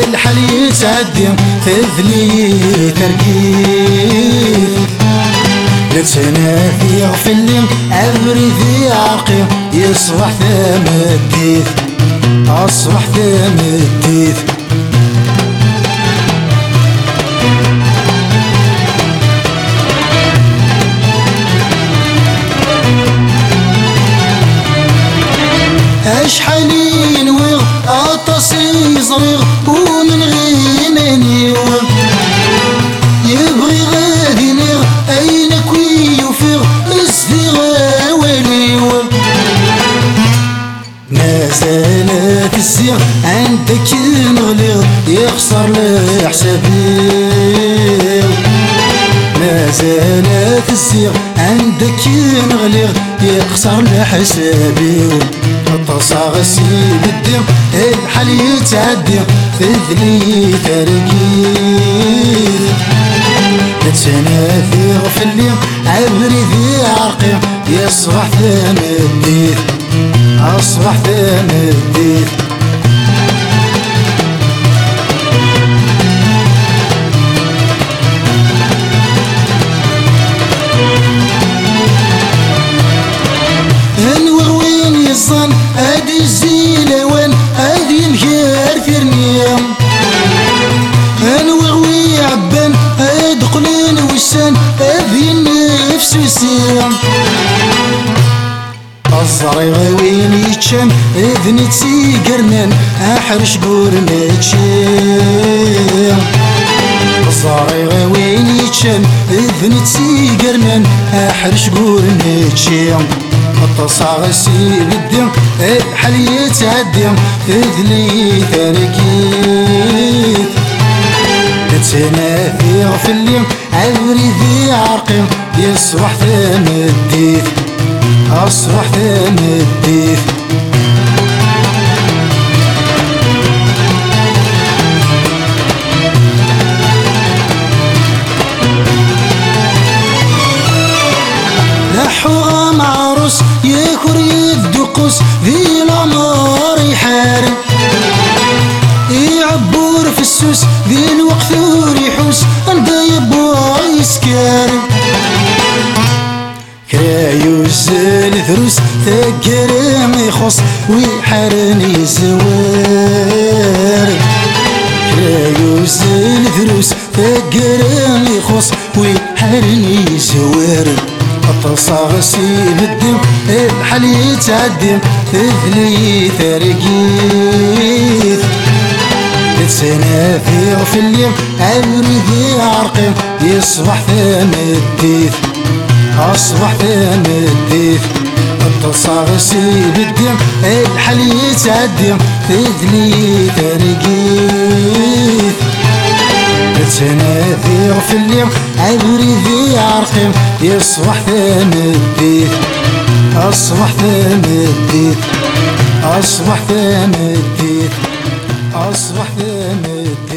الحال يتعدي تذلي تركيب لتنافي غفلي عبري ذي عرقي يصبح ثام الديث أصبح ثام الديث أشحال ينوغ أطاسي صغير ومن غير منيوغ يبغي غادي نيغ أين كوي يفيغ استغا وليوغ ما زالت الزيغ عندك نغليغ يخسر لحسابي ما زالت الزيغ عندك نغليغ يخسر لحسابي التصاغسي بالدم الحال يتعدي تذلي تركيز تنافي غفلي عبري ذي عرقي يصبح ثام الديث أصبح ثام الديث هادي الزيلوان هادي مكار في رميام انوغوي عبان هاد قلين وسان هادي النفس وسيام الزريغ وين يتشام اذن تسيقرنان احرش قورنا تشام الزريغ وين يتشام اذن تسيقرنان احرش قورنا تشام التصاغسي بالدم الحال يتعدي تذلي تركيب تنافي غفلي عبري ذي عرقي يصبح ثام الديث أصبح ثام الديث لحوغا معروس يكر يدقس ذي العمار يحارب يعبور في السوس ذي الوقت وريحوس عندا يبغى يسكارب كرايوز الذروس تقرم يخص ويحارني زوار كرايوز الذروس تقرم يخص ويحارني زوار التصاغسي بالدم الحال يتعدي تذلي تركيز تنافي غفلي عبري ذي عرقي يصبح ثام الديث أصبح ثام الديث التصاغسي بالدم الحال يتعدي تذلي تركيز تنافي غفلي عبري ذي عرقي يصبح ثام الديث أصبح ثام الديث أصبح ثام الديث أصبح ثام الديث